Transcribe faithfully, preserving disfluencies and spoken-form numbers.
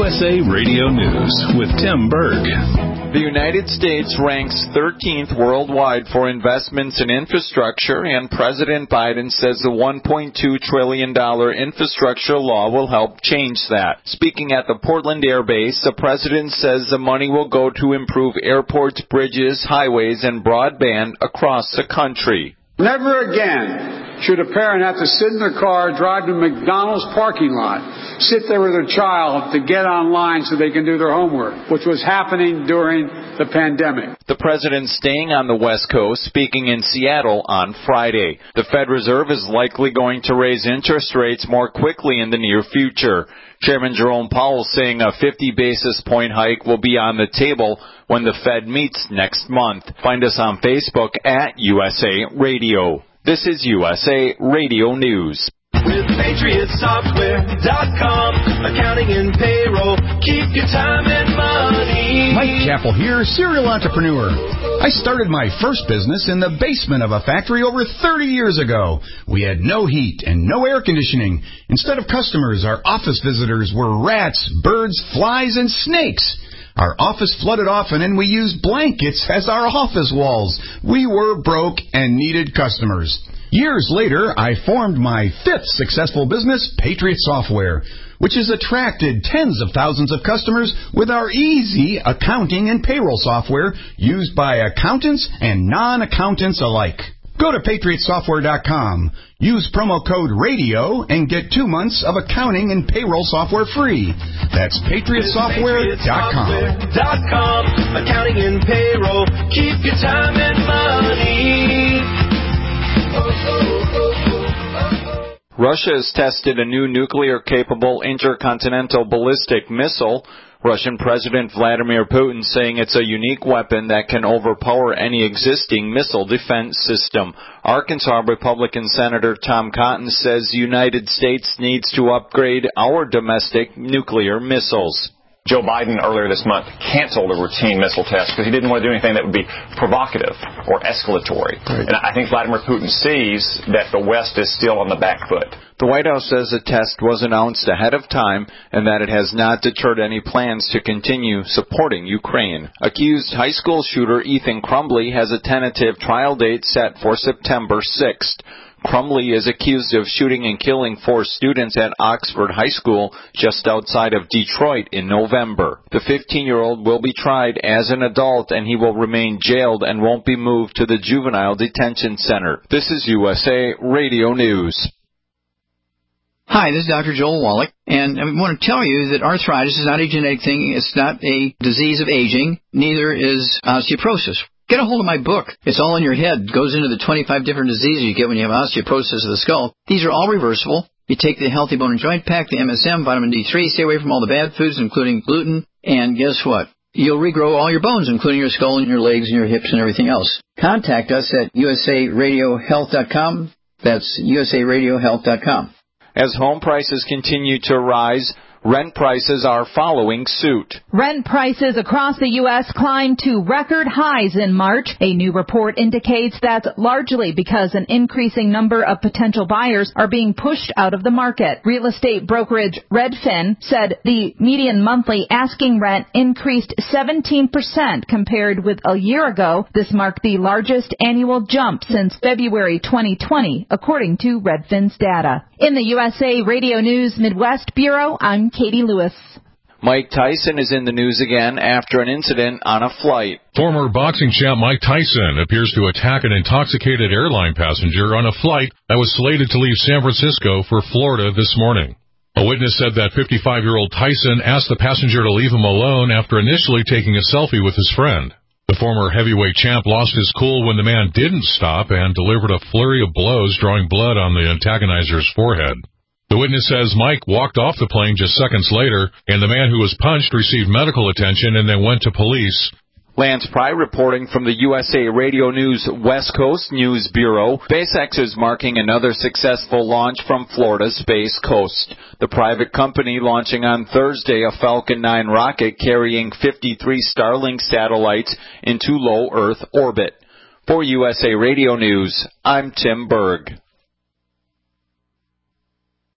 U S A Radio News with Tim Berg. The United States ranks thirteenth worldwide for investments in infrastructure, and President Biden says the one point two trillion dollars infrastructure law will help change that. Speaking at the Portland Air Base, the president says the money will go to improve airports, bridges, highways, and broadband across the country. Never again should a parent have to sit in their car, drive to McDonald's parking lot, sit there with their child to get online so they can do their homework, which was happening during the pandemic. The president staying on the West Coast, speaking in Seattle on Friday. The Fed Reserve is likely going to raise interest rates more quickly in the near future. Chairman Jerome Powell saying a fifty basis point hike will be on the table when the Fed meets next month. Find us on Facebook at U S A Radio. This is U S A Radio News. With Patriot Software dot com, accounting and payroll, keep your time and money. Mike Chappell here, serial entrepreneur. I started my first business in the basement of a factory over thirty years ago. We had no heat and no air conditioning. Instead of customers, our office visitors were rats, birds, flies, and snakes. Our office flooded often, and we used blankets as our office walls. We were broke and needed customers. Years later, I formed my fifth successful business, Patriot Software, which has attracted tens of thousands of customers with our easy accounting and payroll software used by accountants and non-accountants alike. Go to Patriot Software dot com, use promo code RADIO, and get two months of accounting and payroll software free. That's Patriot Software dot com. Accounting and payroll, keep your time and money. Russia has tested a new nuclear-capable intercontinental ballistic missile. Russian President Vladimir Putin saying it's a unique weapon that can overpower any existing missile defense system. Arkansas Republican Senator Tom Cotton says the United States needs to upgrade our domestic nuclear missiles. Joe Biden earlier this month canceled a routine missile test because he didn't want to do anything that would be provocative or escalatory. Right. And I think Vladimir Putin sees that the West is still on the back foot. The White House says the test was announced ahead of time and that it has not deterred any plans to continue supporting Ukraine. Accused high school shooter Ethan Crumbley has a tentative trial date set for September sixth. Crumbley is accused of shooting and killing four students at Oxford High School just outside of Detroit in November. The fifteen-year-old will be tried as an adult, and he will remain jailed and won't be moved to the Juvenile Detention Center. This is U S A Radio News. Hi, this is Doctor Joel Wallach, and I want to tell you that arthritis is not a genetic thing. It's not a disease of aging. Neither is osteoporosis. Get a hold of my book. It's all in your head. It goes into the twenty-five different diseases you get when you have osteoporosis of the skull. These are all reversible. You take the Healthy Bone and Joint Pack, the M S M, vitamin D three, stay away from all the bad foods, including gluten, and guess what? You'll regrow all your bones, including your skull and your legs and your hips and everything else. Contact us at U S A Radio Health dot com. That's U S A Radio Health dot com. As home prices continue to rise, rent prices are following suit. Rent prices across the U S climbed to record highs in March. A new report indicates that's largely because an increasing number of potential buyers are being pushed out of the market. Real estate brokerage Redfin said the median monthly asking rent increased seventeen percent compared with a year ago. This marked the largest annual jump since February twenty twenty, according to Redfin's data. In the U S A Radio News Midwest Bureau, I'm Katie Lewis. Mike Tyson is in the news again after an incident on a flight. Former boxing champ Mike Tyson appears to attack an intoxicated airline passenger on a flight that was slated to leave San Francisco for Florida this morning. A witness said that fifty-five-year-old Tyson asked the passenger to leave him alone after initially taking a selfie with his friend. The former heavyweight champ lost his cool when the man didn't stop and delivered a flurry of blows, drawing blood on the antagonizer's forehead. The witness says Mike walked off the plane just seconds later, and the man who was punched received medical attention and then went to police. Lance Pry reporting from the U S A Radio News West Coast News Bureau. SpaceX is marking another successful launch from Florida's Space Coast. The private company launching on Thursday a Falcon nine rocket carrying fifty-three Starlink satellites into low Earth orbit. For U S A Radio News, I'm Tim Berg.